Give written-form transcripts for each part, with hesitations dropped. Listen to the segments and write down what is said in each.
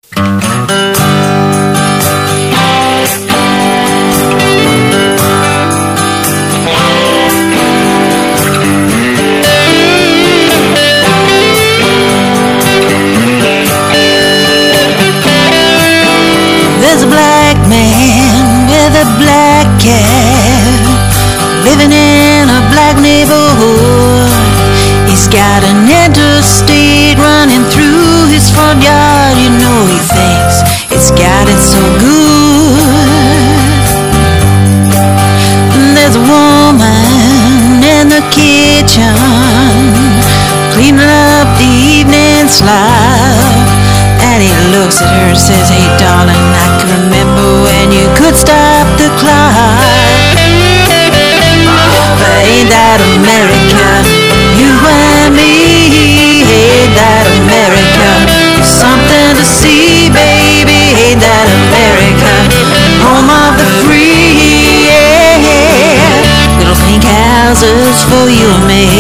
There's a black man with a black cat living in a black neighborhood. He's got an interstate running through his front yard. You know he thinks it's got it so good. And there's a woman in the kitchen cleaning up the evening slop. And he looks at her and says, "Hey darling, I can remember when you could stop the clock. But ain't that America, you and me? Ain't that America, something to see, baby? Ain't that America, home of the free? Yeah. Little pink houses for you and me."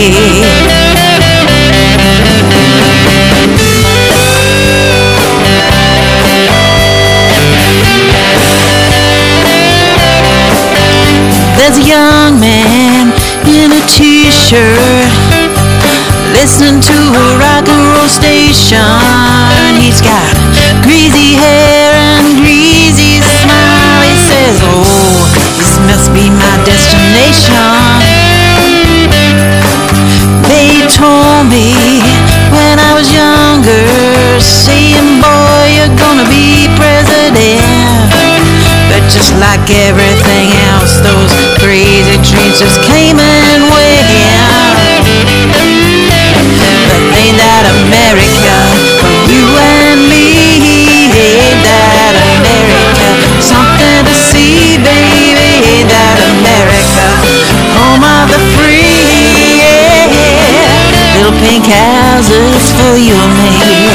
There's a young man in a t-shirt listening to a rock and roll station. He's got greasy hair and greasy smile. He says, "Oh, this must be my destination. They told me when I was younger, saying, boy, you're gonna be president. But just like everything else, those crazy dreams just came and went. But ain't that America for you and me? Ain't that America, something to see, baby? Ain't that America, home of the free? Yeah. Little pink houses for you and me."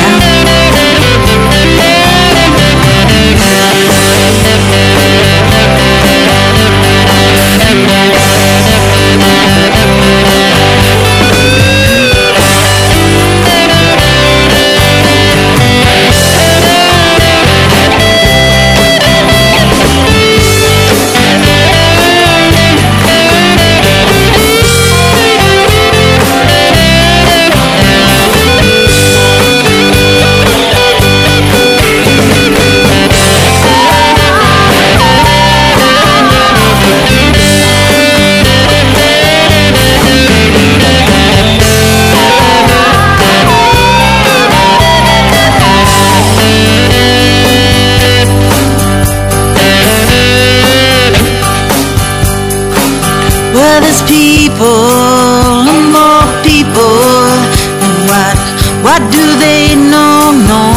Well, there's people and more people, and what do they know? No.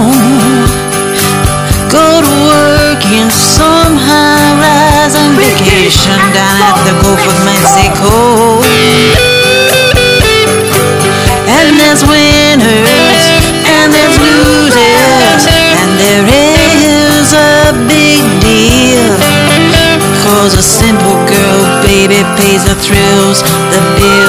Go to work in some high-rise and vacation down at the Gulf of Mexico. And there's winners and there's losers, and there is a big deal. 'Cause a simple girl, baby, pays the thrills, the bills.